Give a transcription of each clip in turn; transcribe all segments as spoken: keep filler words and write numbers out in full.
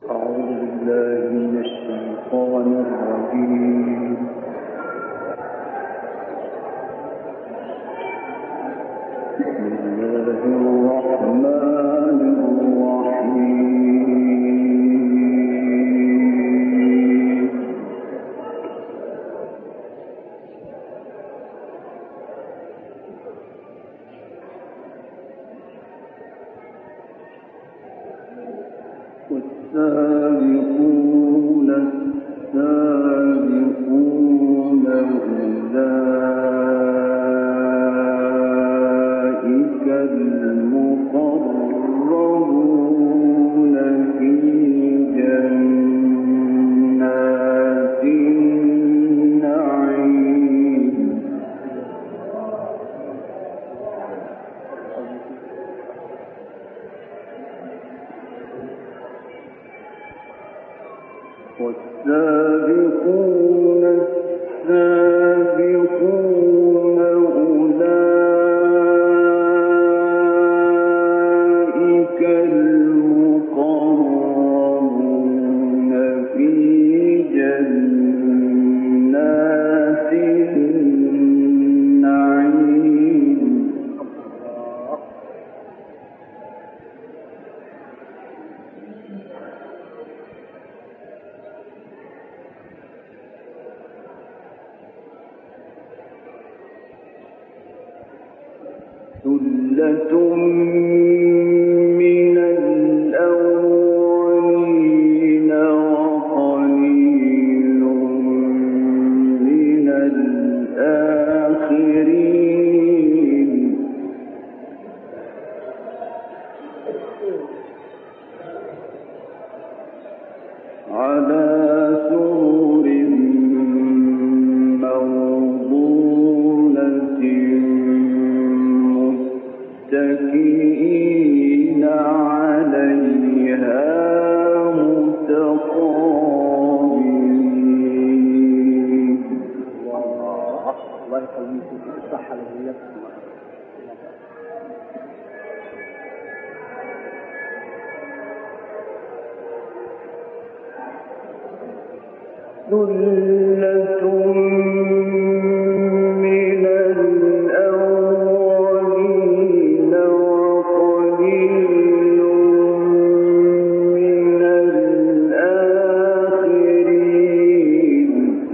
والسابقون السابقون أولئك المقربون في جنات النعيم والسابقون السابقون أولئك المقربون في جنات النعيم ثلة من الأولين وقليل من الآخرين على سرر موضونة متكئين عليها متقابلين. الله الله يقويكم بالصحة والعافية. ثلة من الأولين وقليل من الآخرين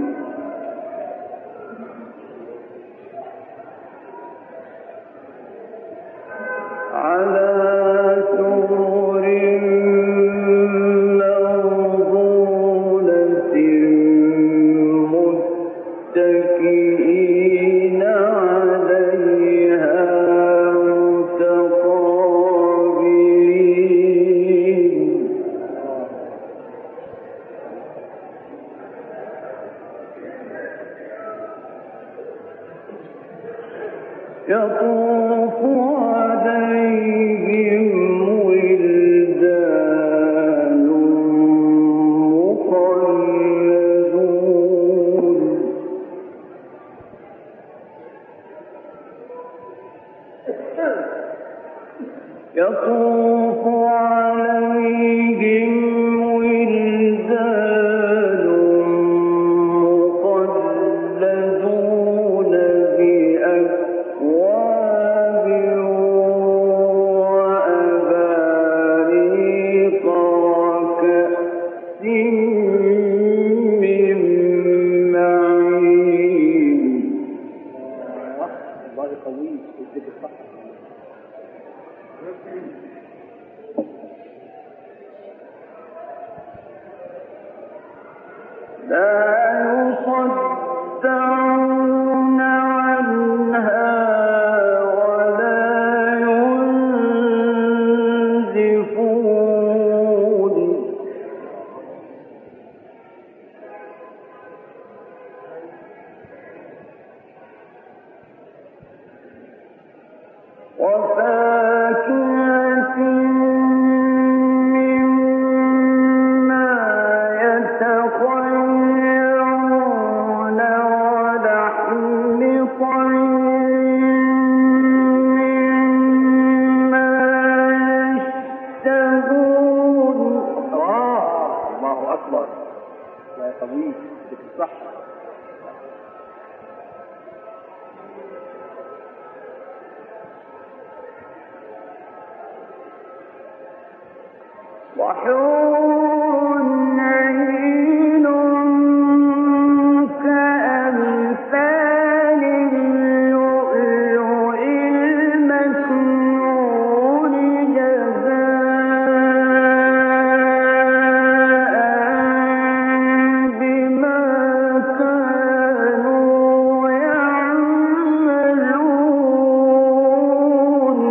على سرر متكئين عليها متقابلين. يطوف عليهم ولدان مخلدون يطوف عليهم ولدان مخلدون بأكواب وأباريق وكأس من معين. الله يقويك ويديك الصحة. لا يصدعون عنها ولا ينزفون وفاكهة مما يتخيرون ولا يقويك يديك الصحة. وحور عين كأمثال اللؤلؤ المكنون جزاء بما كانوا يعملون.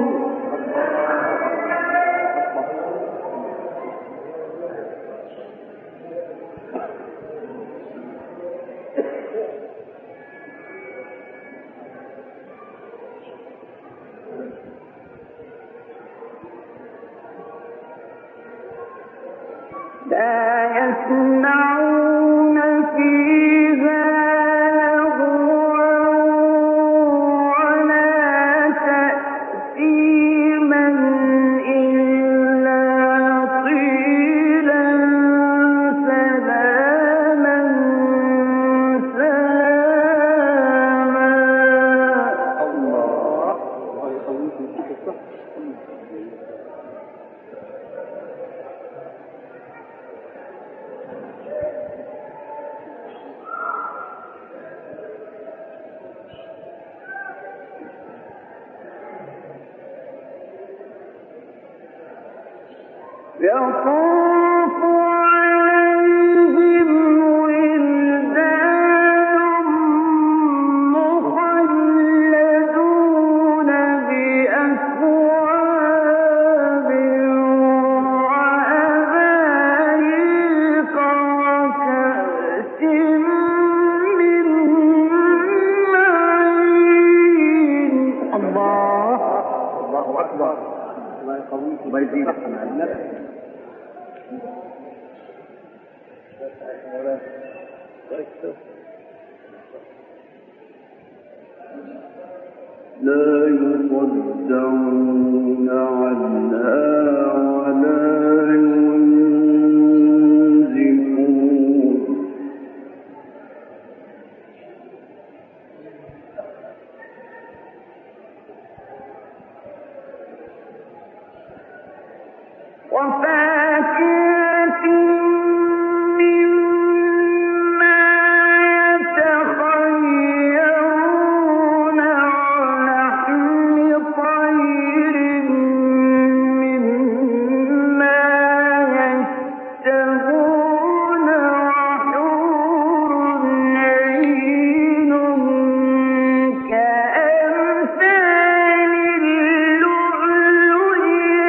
لا يسمعون فيها لغوا ولا تأثيما إلا قيلا سلاما سلاما. الله الله يقويك ويديك الصحة. يطوف عليهم ولدان مخلدون بأكواب وأباريق وكأس من معين. الله الله أكبر. الله يقويك الله يزيدك مع النفس. لا يصدعون عنها ولا ينزفون. وفاكهة مما يتخيرون ولحم طير مما يشتهون وحور عين كأمثال اللؤلؤ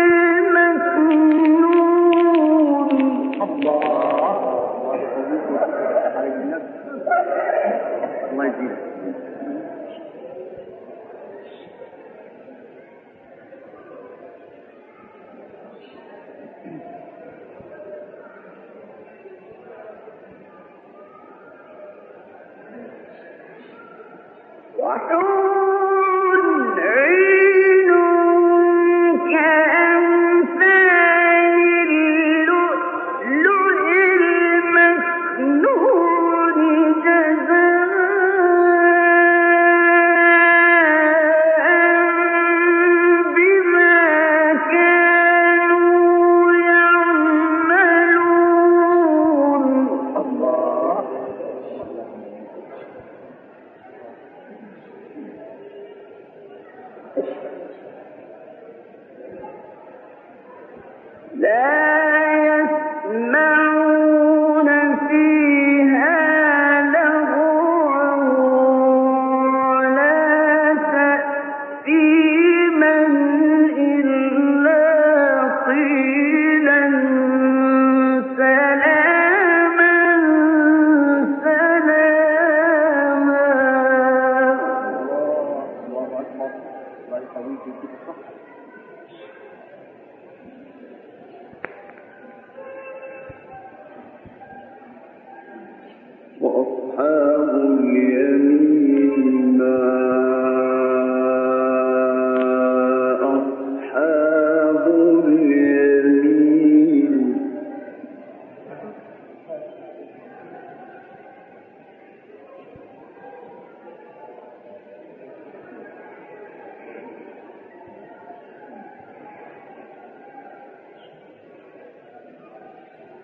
المكنون. الله الله يقويك ويديك على النفس. الله يزيدك. وحور عين كأمثال اللؤلؤ المكنون جزاء بما كانوا يعملون. الله لا يسمعون فيها لغوا ولا تأثيما إلا قيلا سلاما سلاما. الله أكبر. الله يقويك ويديك الصحة. وأصحاب اليمين ما أصحاب اليمين.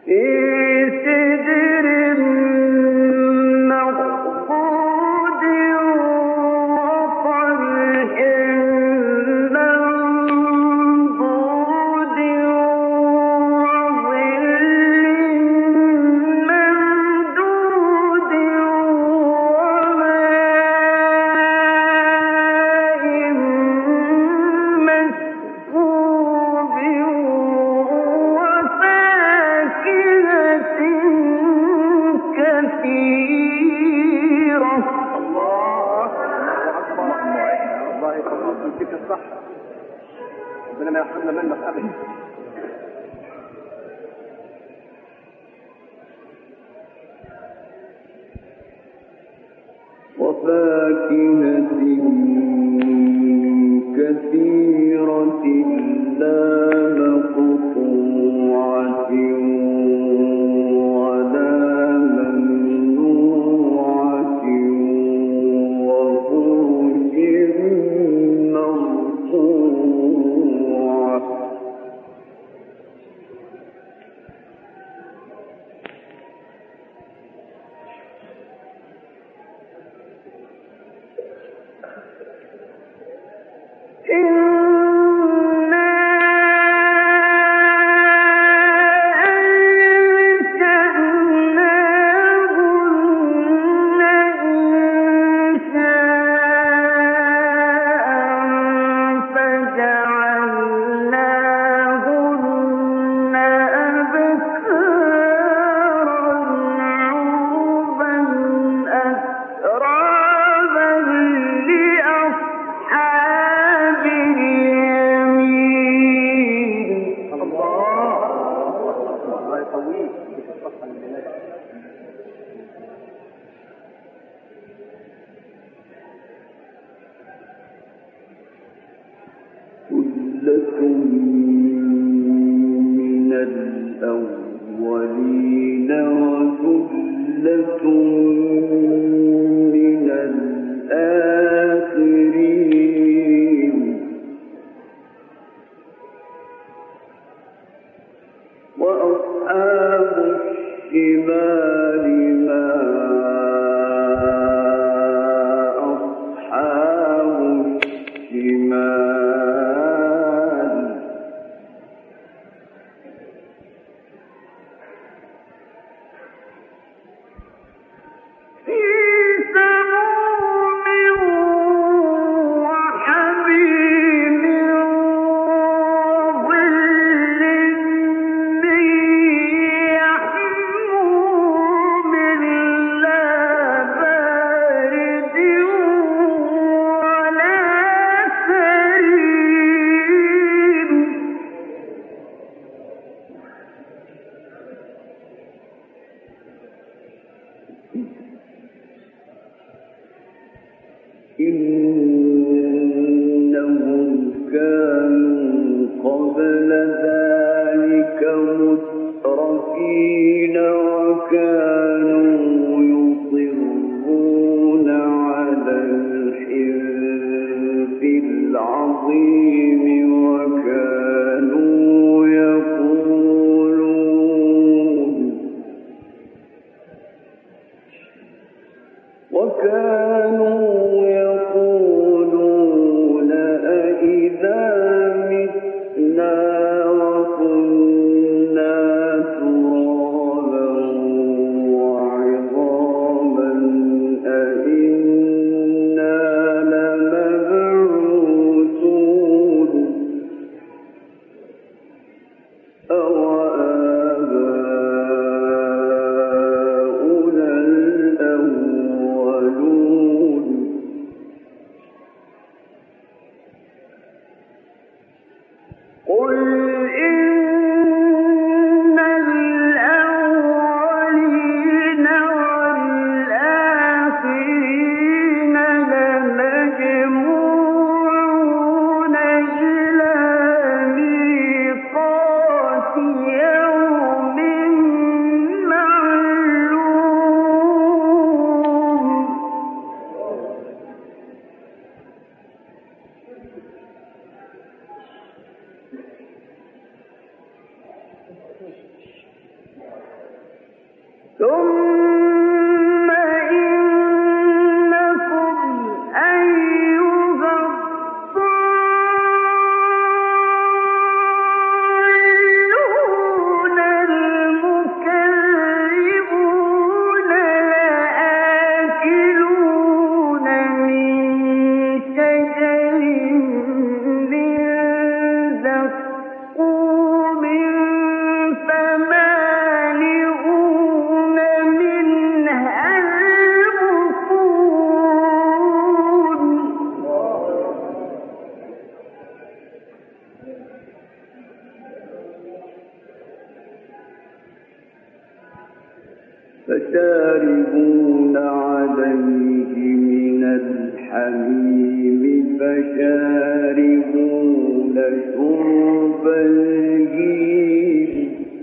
أَإِنَّا لَمَبْعُوثُونَ ثم إنكم أيها الضالون المكذبون لآكلون من شجر من زقوم فمالئون منها البطون فشاربون عليه من الحميم فشاربون شرب الهيم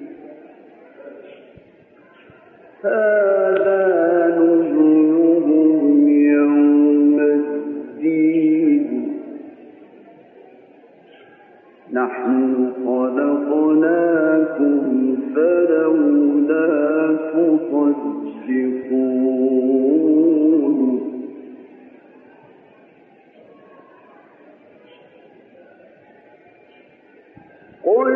هذا نزلهم يوم الدين نحن خلقناكم فلولا تصدقون قل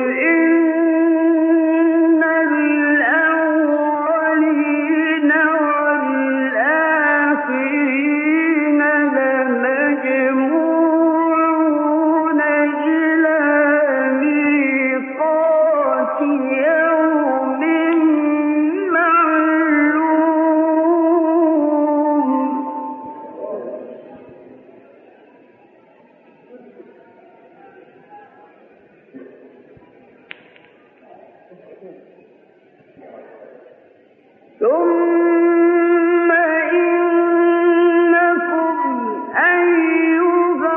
إن الأولين والآخرين لمجموعون إلى ميقات يوم معلوم ثم إنكم أيها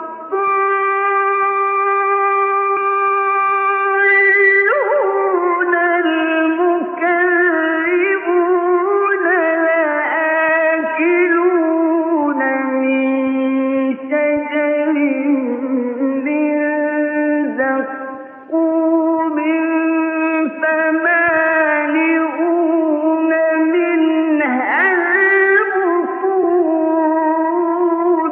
الضالون المكذبون لآكلون من شجر من زقوم فمالئون منها البطون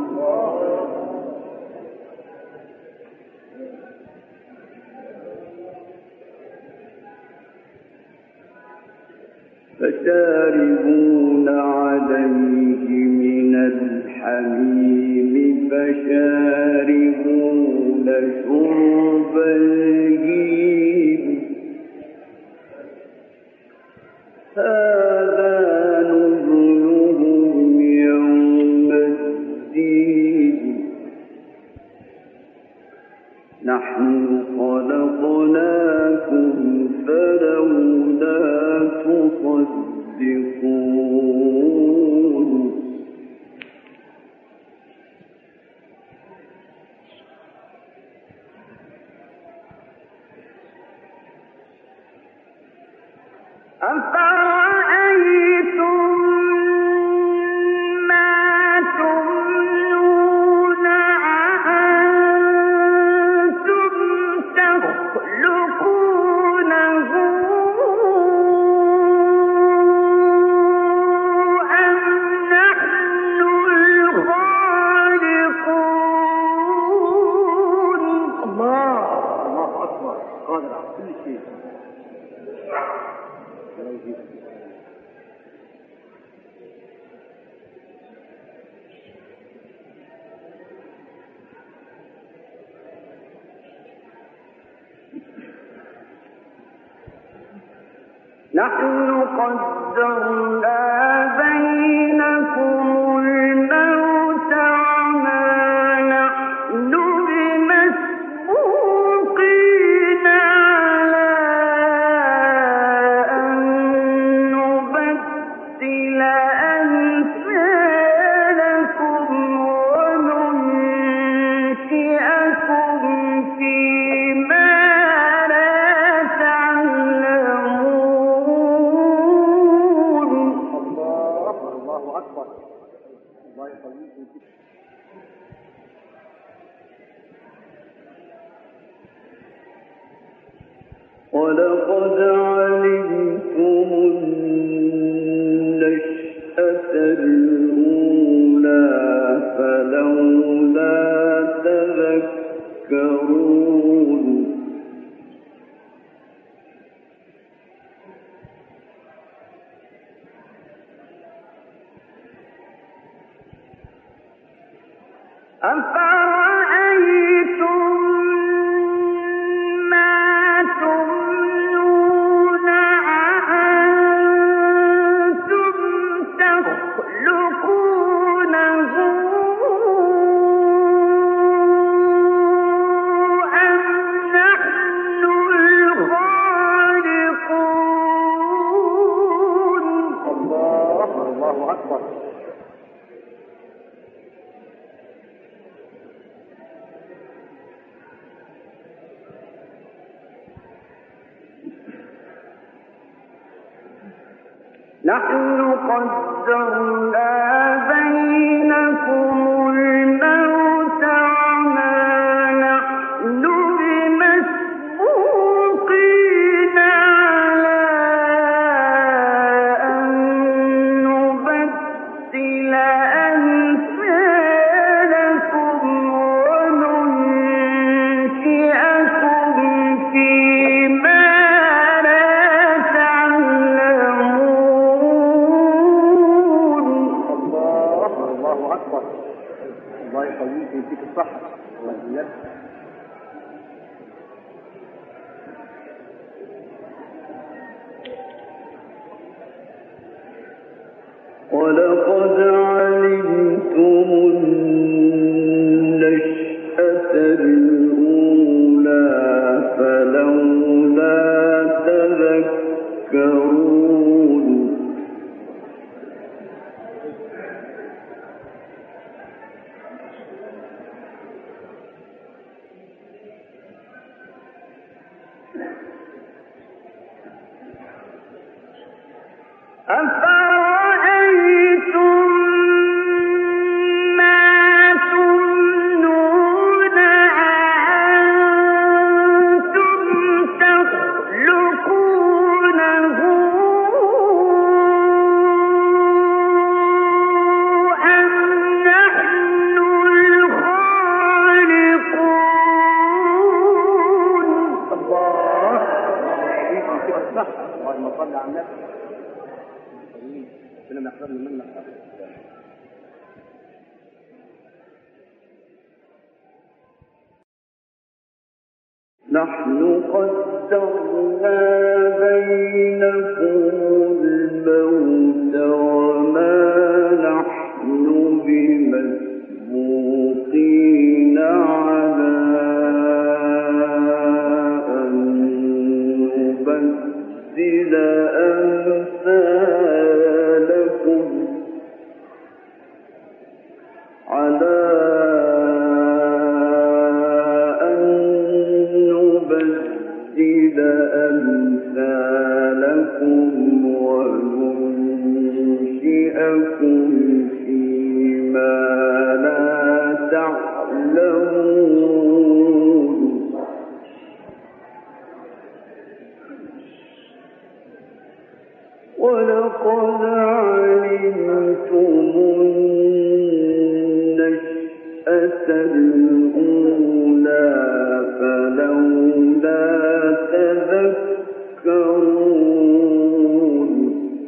فشاربون عليه من الحميم فشاربون شرب الهيم هذا نزلهم يوم الدين نحن خلقناكم فلولا تصدقون أفرأيتم ما تمنون أأنتم تخلقونه أم نحن الخالقون الله الله أكبر قادر على كل شيء نحن قدرنا بينكم الموت وما نحن بمسبوقين على أن نبدل أمثالكم وننشئكم فيما لا تعلمون. الله الله أكبر. الله يقويكم. ولقد علمتم النشأة الأولى فلولا تذكرون أفرأيتم ما تمنون أأنتم تخلقونه أم نحن الخالقون الله الله أكبر. نحن قدرنا بينكم الموت وما نحن بمسبوقين على أن نبدل أمثالكم وننشئكم فيما لا تعلمون. الله أكبر. الله يقويك ويديك الصحة. الله يجزاك. ولقد علمتم النشأة الأولى فلولا تذكرون أفرأيتم ما تمنون أأنتم تخلقونه أم نحن الخالقون. الله يقويك ويديك الصحة. اللهم صل على النبي. ربنا يحفظنا منك. نحن قدرنا بينكم الموت وما نحن بمسبوقين على أن نبدل أمثالكم على أمثالكم وننشئكم فيما لا تعلمون. ولقد علمتم النشأة الأولى فلولا تذكرون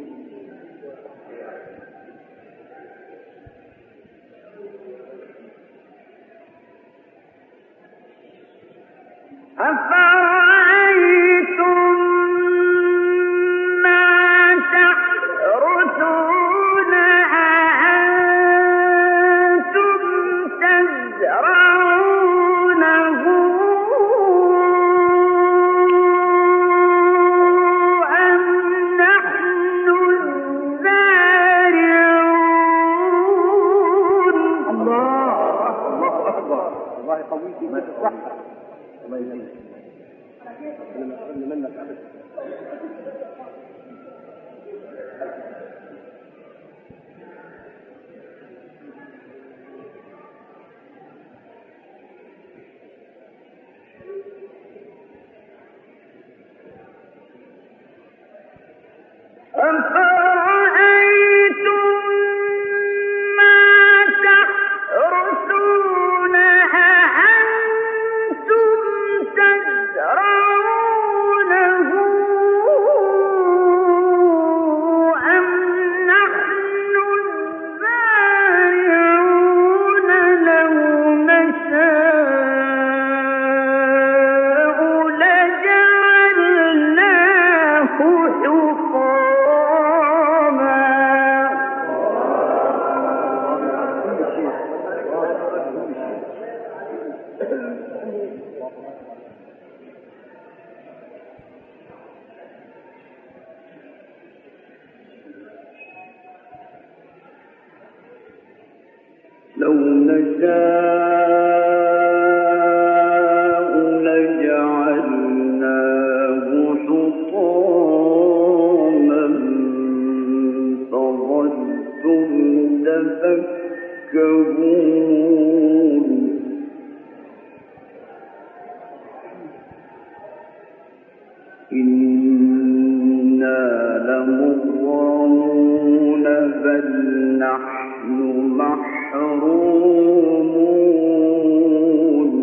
أفرأيتم ما تحرثون أأنتم تزرعونه أم نحن الزارعون. الله الله أكبر. الله يقويك ويديك الصحة. الله يجزاك. ربنا يحفظنا منك أبدا. لو نشاء لجعلناه حطاما فظلتم تفكهون إنا لمغرمون بل نحن محرومون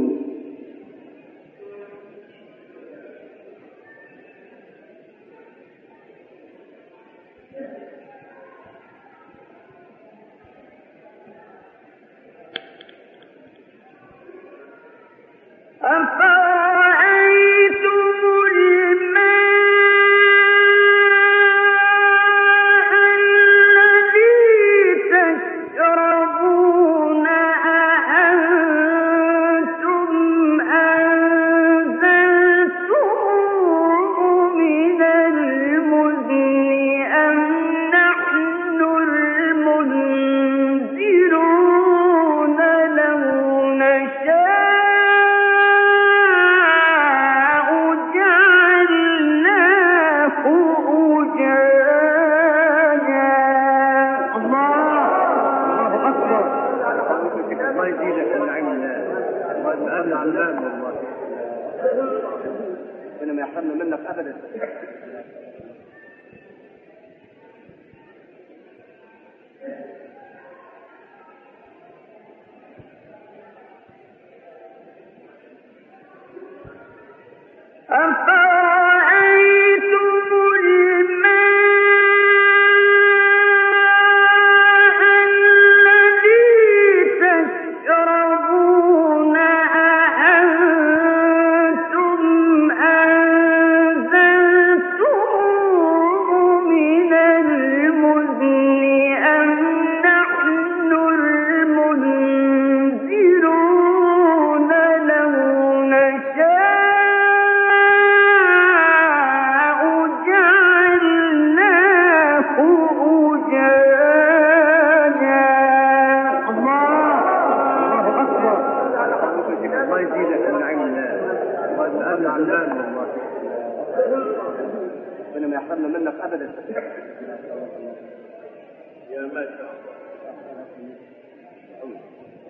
أفرأيتم الماء الذي تشربون أأنتم أنزلتموه من المزن أم نحن المنزلون لو نشاء ربنا ما يحرمنا منك ابدا. أفرأيتم الماء الذي تشربون أأنتم أنزلتموه من المزن أم نحن المنزلون لو نشاء ربنا ما يحرمنا منك ابدا. يا ما شاء الله.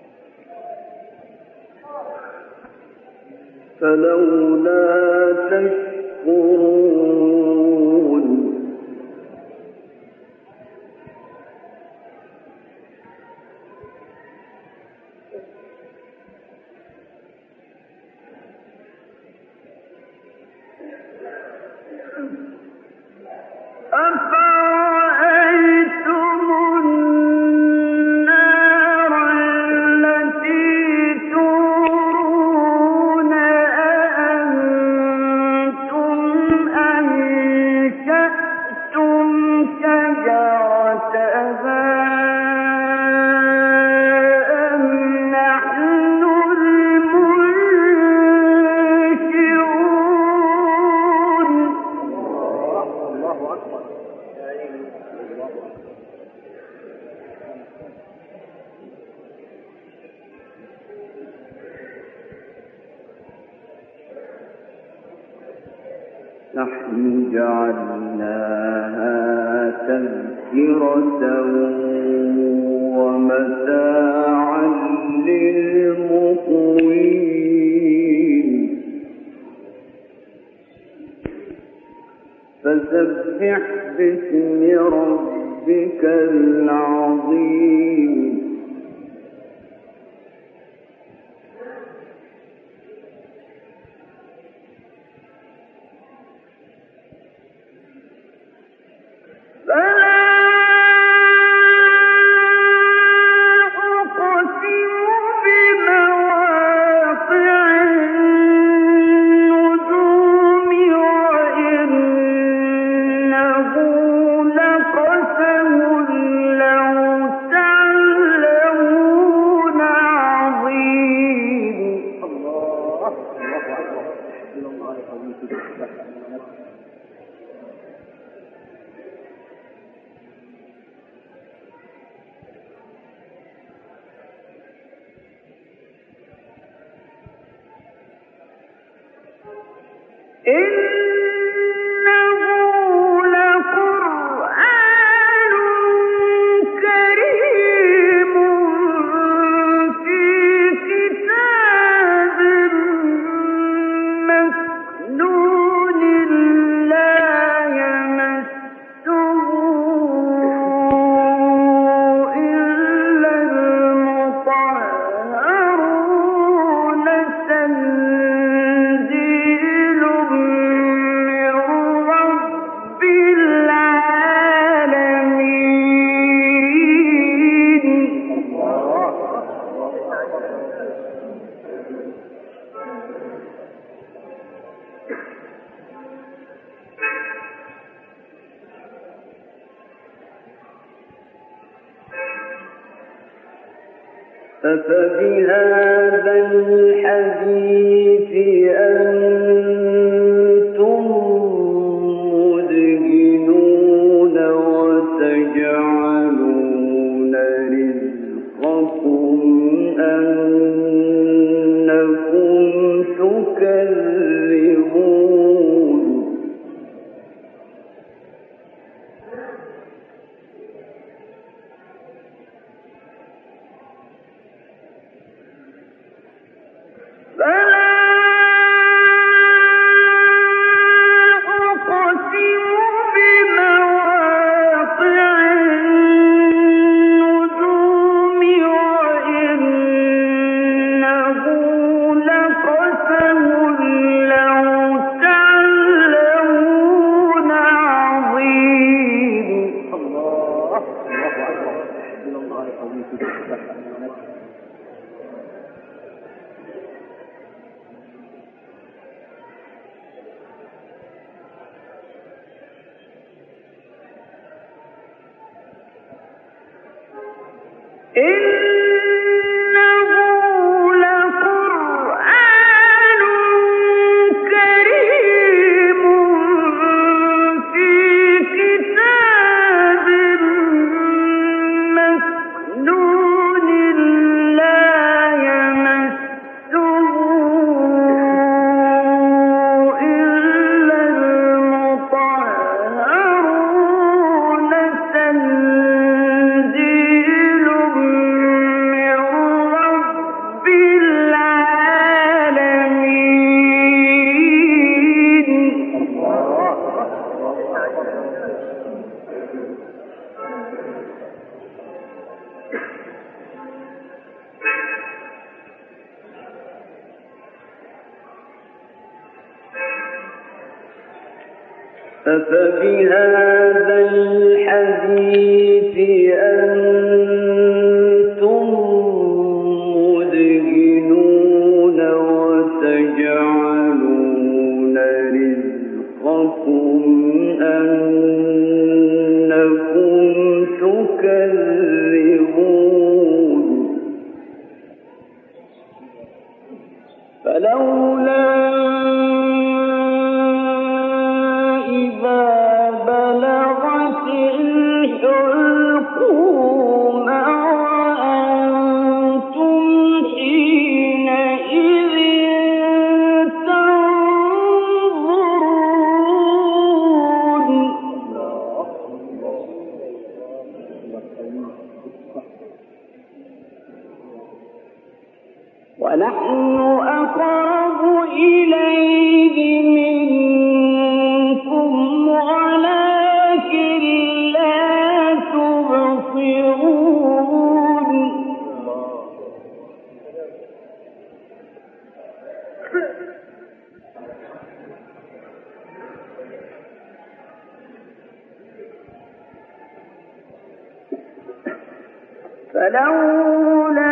فلولا تشكرون أفرأيتم النار التي تورون أأنتم أنشأتم شجرتها أم نحن المنشئون الله اكبر. نحن جعلناها تذكرة ومتاعا للمقوين فسبح باسم ربك العظيم أفبهذا الحديث أنتم مدهنون وتجعلون رزقكم أنكم تكذبون فلا أقسم بمواقع النجوم وإنه لقسم لو تعلمون عظيم. الله الله أكبر. إلى الله قوي في الصحة. إنه لقرآن كريم في كتاب مكنون لا يمسه إلا المطهرون تنزيل من رب العالمين. أفبهذا الحديث أنتم مدهنون وتجعلون رزقكم أنكم تكذبون فلولا بلغت الحلقوم وأنتم حينئذ تنظرون ونحن أقرب إليه منكم ولكن لا تبصرون. فلولا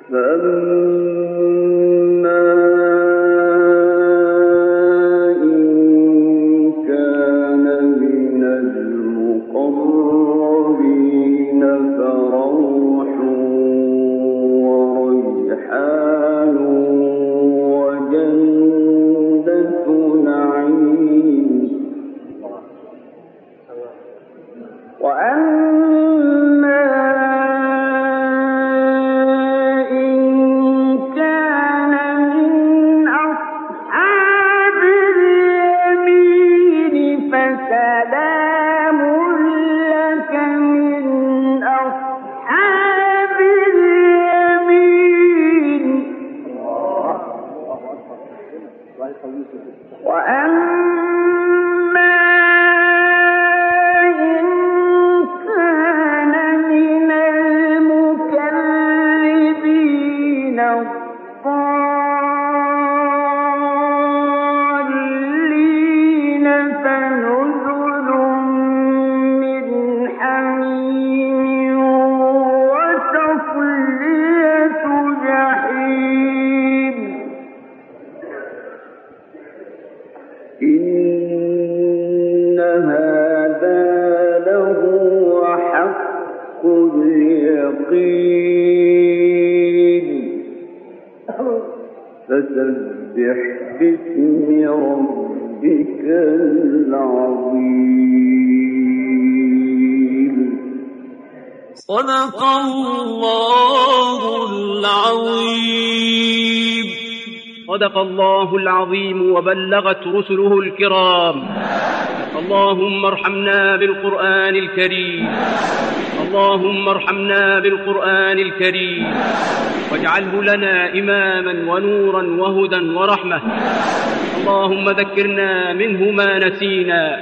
فسبح باسم ربك العظيم. صدق الله العظيم. صدق الله العظيم وبلغت رسله الكرام. اللهم ارحمنا بالقرآن الكريم، اللهم ارحمنا بالقرآن الكريم، واجعله لنا إماما ونورا وهدى ورحمة. اللهم ذكرنا منه ما نسينا،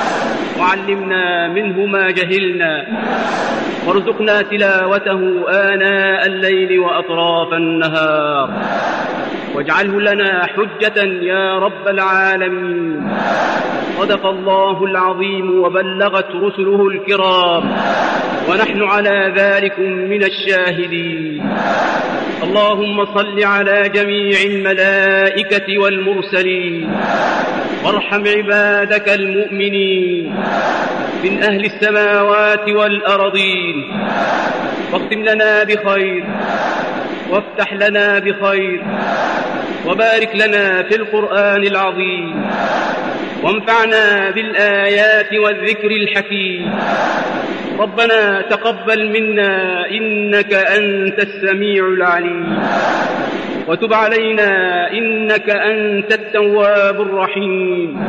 وعلمنا منه ما جهلنا، وارزقنا تلاوته آناء الليل وأطراف النهار، واجعله لنا حجة يا رب العالمين. صدق الله العظيم وبلغت رسله الكرام، ونحن على ذلك من الشاهدين. اللهم صل على جميع الملائكة والمرسلين، وارحم عبادك المؤمنين من أهل السماوات والأرضين، واختم لنا بخير، وافتح لنا بخير، وبارك لنا في القرآن العظيم، وانفعنا بالآيات والذكر الحكيم. ربنا تقبل منا إنك أنت السميع العليم، وتب علينا إنك أنت التواب الرحيم.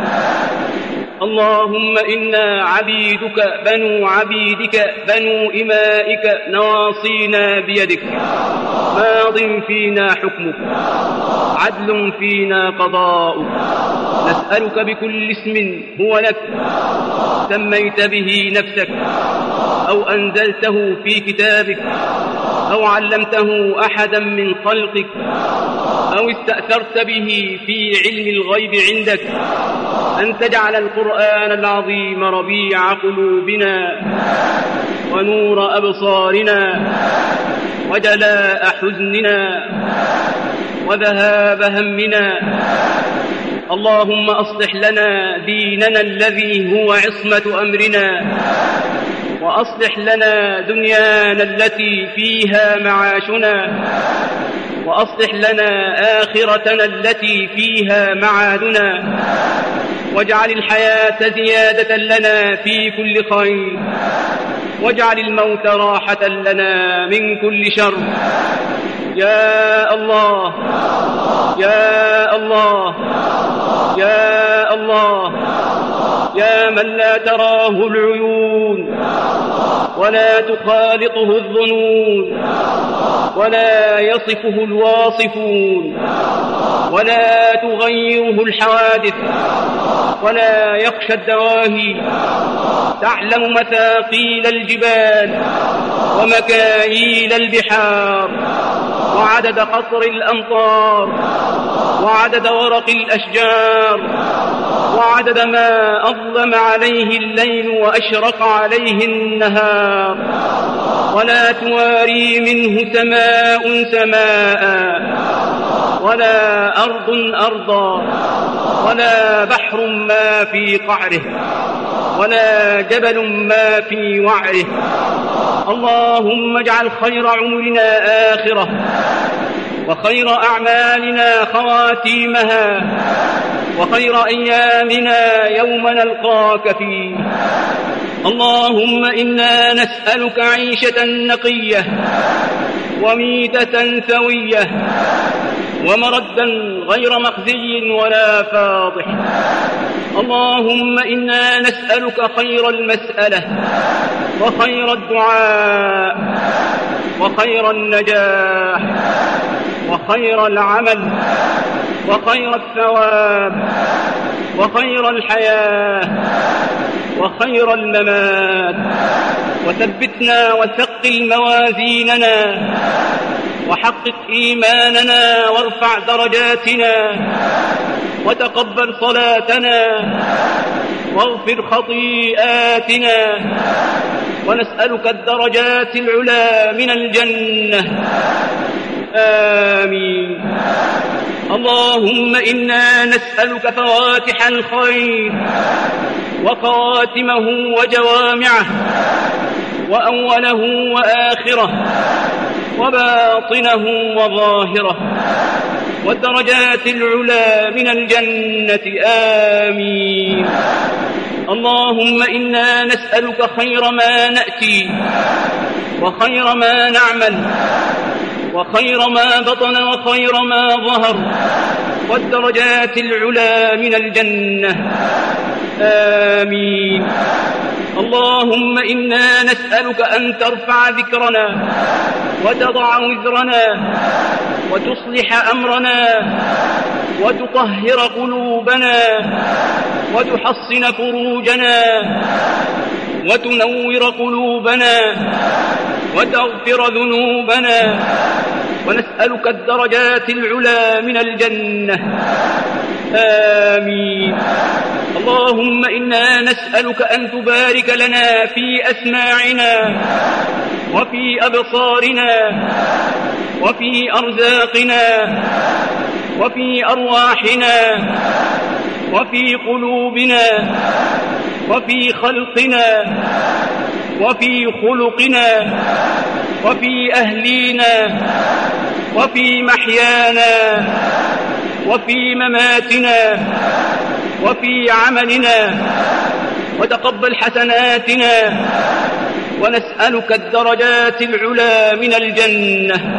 اللهم إنا عبيدك بنو عبيدك بنو إمائك، نواصينا بيدك، ماض فينا حكمك، عدل فينا قضاؤك. نسألك بكل اسم هو لك سميت به نفسك، أو أنزلته في كتابك، أو علمته أحدا من خلقك، أو استأثرت به في علم الغيب عندك، أن تجعل القرآن العظيم ربيع قلوبنا، ونور أبصارنا، وجلاء حزننا، وذهاب همنا. اللهم أصلح لنا ديننا الذي هو عصمة أمرنا، وأصلح لنا دنيانا التي فيها معاشنا، وأصلح لنا آخرتنا التي فيها معادنا، واجعل الحياة زيادة لنا في كل خير، واجعل الموت راحة لنا من كل شر. يا الله يا الله يا الله، يا من لا تراه العيون، ولا تخالطه الظنون، ولا يصفه الواصفون، ولا تغيره الحوادث، ولا يخشى الدواهي. تعلم مثاقيل الجبال، ومكاييل البحار، وعدد قطر الأمطار، وعدد ورق الأشجار، وعدد ما أظلم عليه الليل وأشرق عليه النهار. ولا تواري منه سماء سماء ولا أرض أرضا ولا بحر ما في قعره ولا جبل ما في وعره. اللهم اجعل خير عمرنا آخرة وخير أعمالنا خواتيمها وخير أيامنا يوم نلقاك فيه. اللهم إنا نسألك عيشة نقية وميتة سوية ومردا غير مخزي ولا فاضح. اللهم إنا نسألك خير المسألة وخير الدعاء وخير النجاح وخير العمل وخير الثواب وخير الحياة وخير الممات. وثبتنا وثقل موازيننا وحقق إيماننا وارفع درجاتنا وتقبل صلاتنا واغفر خطيئاتنا. ونسألك الدرجات العلى من الجنة. آمين. اللهم إنا نسألك فواتح الخير وخواتمه وجوامعه وأوله وآخره وباطنه وظاهره والدرجات العلى من الجنة. آمين. اللهم إنا نسألك خير ما نأتي وخير ما نعمل وخير ما بطن وخير ما ظهر والدرجات العلى من الجنة. آمين. اللهم إنا نسألك أن ترفع ذكرنا وتضع وزرنا وتصلح أمرنا وتطهر قلوبنا وتحصن فروجنا وتنور قلوبنا وتغفر ذنوبنا. ونسألك الدرجات العلى من الجنة. آمين. اللهم إنا نسألك أن تبارك لنا في أسماعنا وفي أبصارنا وفي أرزاقنا وفي أرواحنا وفي قلوبنا وفي خلقنا وفي خلقنا وفي أهلينا وفي محيانا وفي مماتنا وفي عملنا وتقبل حسناتنا. ونسألك الدرجات العلى من الجنة.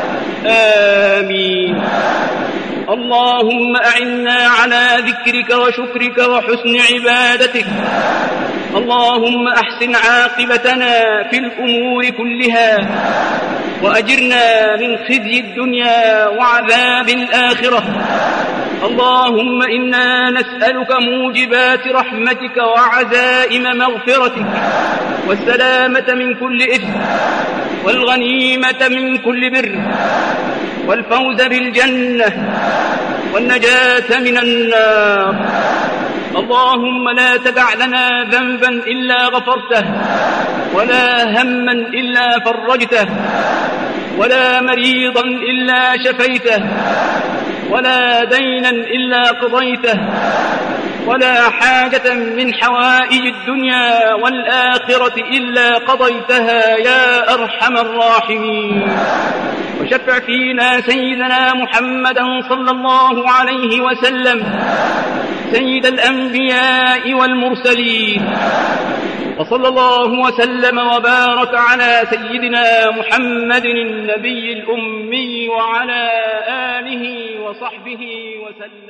آمين. اللهم أعنا على ذكرك وشكرك وحسن عبادتك. اللهم أحسن عاقبتنا في الأمور كلها وأجرنا من خزي الدنيا وعذاب الآخرة. اللهم إنا نسألك موجبات رحمتك وعزائم مغفرتك والسلامة من كل إثم والغنيمة من كل بر والفوز بالجنة والنجاة من النار. اللهم لا تدع لنا ذنبا إلا غفرته ولا هما إلا فرجته ولا مريضا إلا شفيته ولا دينا إلا قضيته ولا حاجة من حوائج الدنيا والآخرة إلا قضيتها يا أرحم الراحمين. وشفع فينا سيدنا محمدا صلى الله عليه وسلم سيد الأنبياء والمرسلين. وصلى الله وسلم وبارك على سيدنا محمد النبي الأمي وعلى آله وصحبه وسلم.